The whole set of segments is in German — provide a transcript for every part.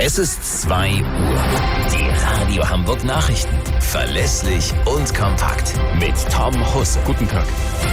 Es ist 2 Uhr. Die Radio Hamburg Nachrichten. Verlässlich und kompakt. Mit Tom Husse. Guten Tag.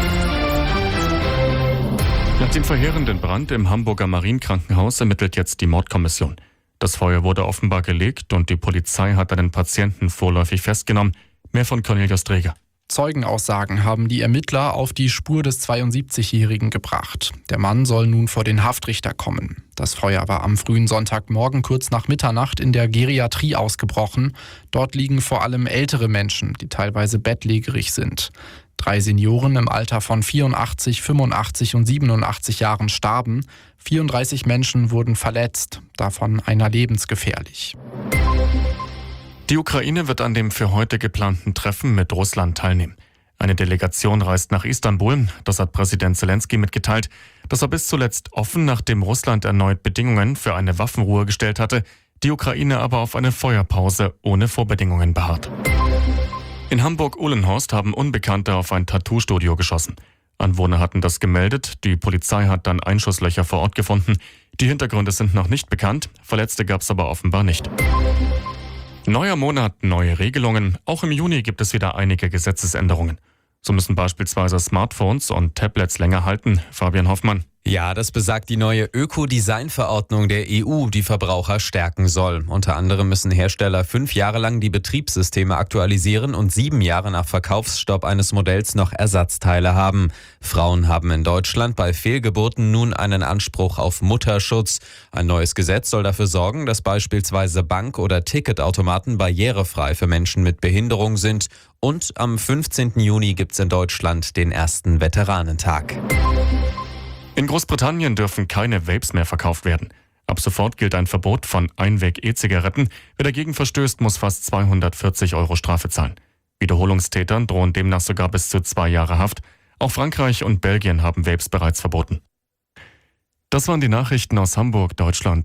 Nach dem verheerenden Brand im Hamburger Marienkrankenhaus ermittelt jetzt die Mordkommission. Das Feuer wurde offenbar gelegt und die Polizei hat einen Patienten vorläufig festgenommen. Mehr von Cornelius Dreger. Zeugenaussagen haben die Ermittler auf die Spur des 72-Jährigen gebracht. Der Mann soll nun vor den Haftrichter kommen. Das Feuer war am frühen Sonntagmorgen kurz nach Mitternacht in der Geriatrie ausgebrochen. Dort liegen vor allem ältere Menschen, die teilweise bettlägerig sind. 3 Senioren im Alter von 84, 85 und 87 Jahren starben. 34 Menschen wurden verletzt, davon einer lebensgefährlich. Die Ukraine wird an dem für heute geplanten Treffen mit Russland teilnehmen. Eine Delegation reist nach Istanbul, das hat Präsident Zelensky mitgeteilt. Das war bis zuletzt offen, nachdem Russland erneut Bedingungen für eine Waffenruhe gestellt hatte, die Ukraine aber auf eine Feuerpause ohne Vorbedingungen beharrt. In Hamburg-Uhlenhorst haben Unbekannte auf ein Tattoo-Studio geschossen. Anwohner hatten das gemeldet, die Polizei hat dann Einschusslöcher vor Ort gefunden. Die Hintergründe sind noch nicht bekannt, Verletzte gab es aber offenbar nicht. Neuer Monat, neue Regelungen. Auch im Juni gibt es wieder einige Gesetzesänderungen. So müssen beispielsweise Smartphones und Tablets länger halten. Fabian Hoffmann. Ja, das besagt die neue Ökodesign-Verordnung der EU, die Verbraucher stärken soll. Unter anderem müssen Hersteller 5 Jahre lang die Betriebssysteme aktualisieren und 7 Jahre nach Verkaufsstopp eines Modells noch Ersatzteile haben. Frauen haben in Deutschland bei Fehlgeburten nun einen Anspruch auf Mutterschutz. Ein neues Gesetz soll dafür sorgen, dass beispielsweise Bank- oder Ticketautomaten barrierefrei für Menschen mit Behinderung sind. Und am 15. Juni gibt's in Deutschland den ersten Veteranentag. In Großbritannien dürfen keine Vapes mehr verkauft werden. Ab sofort gilt ein Verbot von Einweg-E-Zigaretten. Wer dagegen verstößt, muss fast 240 € Strafe zahlen. Wiederholungstätern drohen demnach sogar bis zu 2 Jahre Haft. Auch Frankreich und Belgien haben Vapes bereits verboten. Das waren die Nachrichten aus Hamburg, Deutschland.